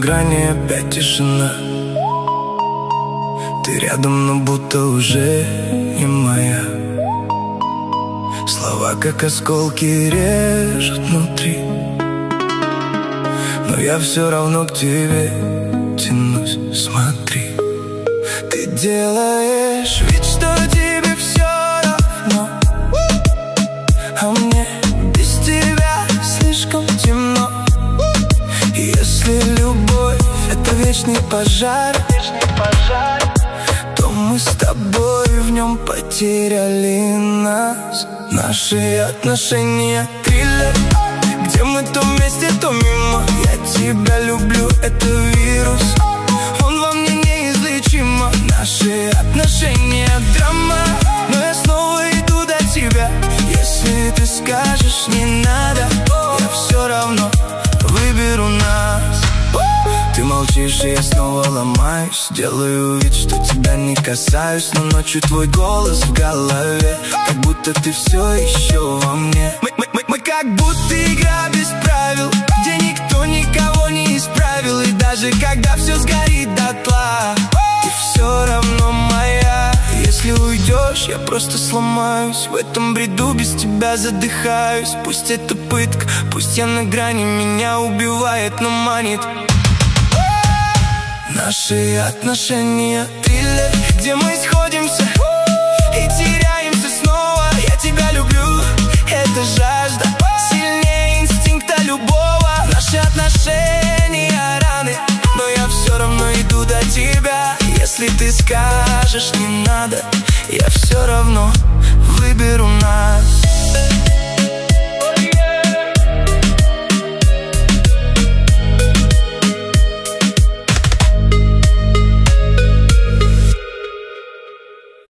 грани, опять тишина. Ты рядом, но будто уже не моя. Слова, как осколки, режут внутри, но я все равно к тебе тянусь. Смотри, ты делаешь вид, что тебе все равно, а мне без тебя слишком темно. Если любовь — это вечный пожар, то мы с тобой в нем потеряли нас. Наши отношения — триллер, где мы то вместе, то мимо. Я тебя люблю, это вирус, он во мне неизлечимо. Наши отношения — драма, но я снова иду до тебя. Если ты скажешь не надо, я все равно выберу нас. Ты молчишь, и я снова ломаюсь. Делаю вид, что тебя не касаюсь, но ночью твой голос в голове, как будто ты все еще во мне. Мы как будто игра без правил, где никто никого не исправил. И даже когда все сгорит дотла, ты все равно моя. Если уйдешь, я просто сломаюсь. В этом бреду без тебя задыхаюсь. Пусть это пытка, пусть я на грани, меня убивает, но манит. Наши отношения — триллер, где мы сходимся и теряемся снова. Я тебя люблю, это жажда, сильнее инстинкта любого. Наши отношения — раны, но я все равно иду до тебя. Если ты скажешь не надо, я все равно выберу нас.